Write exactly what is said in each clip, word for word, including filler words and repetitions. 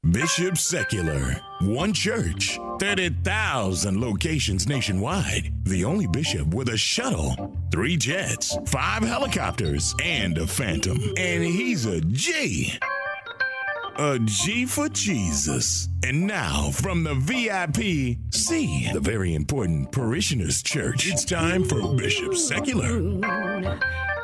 Bishop Secular. One church, thirty thousand locations nationwide. The only bishop with a shuttle, three jets, five helicopters, and a Phantom. And he's a G. A G for Jesus. And now, from the V I P C, the very important Parishioners Church, it's time for Bishop Secular.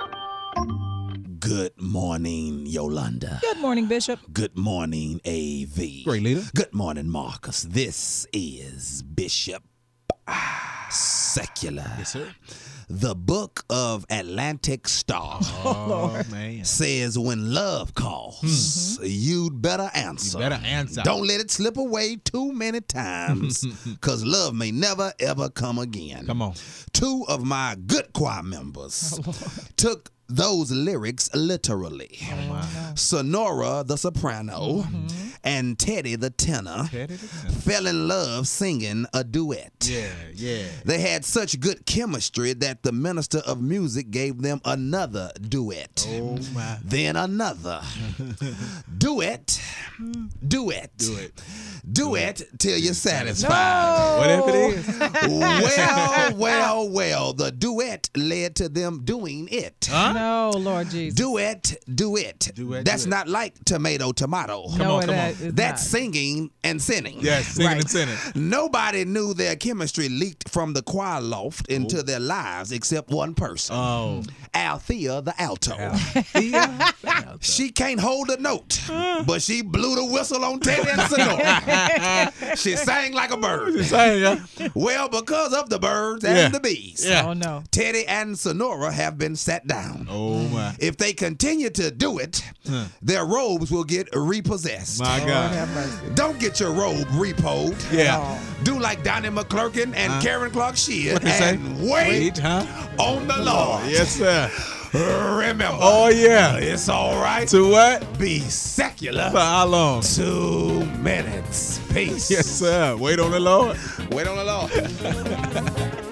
Good morning, Yolanda. Good morning, Bishop. Good morning, A V. Great leader. Good morning, Marcus. This is Bishop Secular. Yes, sir. The book of Atlantic Star Oh, man. says when love calls, mm-hmm. you'd better answer. You better answer. Don't let it slip away too many times, because love may never, ever come again. Come on. Two of my good choir members took those lyrics literally. Oh, Sonora, the soprano, mm-hmm. and Teddy, the tenor, Teddy the tenor, fell in love singing a duet. Yeah, yeah. They had such good chemistry that the minister of music gave them another duet. Oh, my. Then another. duet. Duet. Do it. Duet till you're satisfied. No. Whatever it is. Well, well, well. The duet led to them doing it. Huh? No, Lord Jesus. Duet, duet. Duet, That's duet. not like tomato, tomato. Come no, on, come it, on. it's That's not. singing and sinning. Yes, singing Right. and sinning. Nobody knew their chemistry leaked from the choir loft into their lives except one person. Oh. Althea the alto. Althea. She can't hold a note, but she blew the whistle on Teddy and Sonora. She sang like a bird. Say, yeah. Well, because of the birds and Yeah. the bees, Yeah. Oh, no. Teddy and Sonora have been sat down. Oh, my. If they continue to do it, Huh. their robes will get repossessed. My Lord God. have mercy. Don't get your robe repoed. Yeah. Do like Donnie McClurkin and Huh? Karen Clark Sheard What they say? and wait Wait, huh? on the Lord. Yes, sir. Remember. Oh, yeah. It's all right To what? be secular. For how long? Two minutes. Peace. Yes, sir. Wait on the Lord. Wait on the Lord.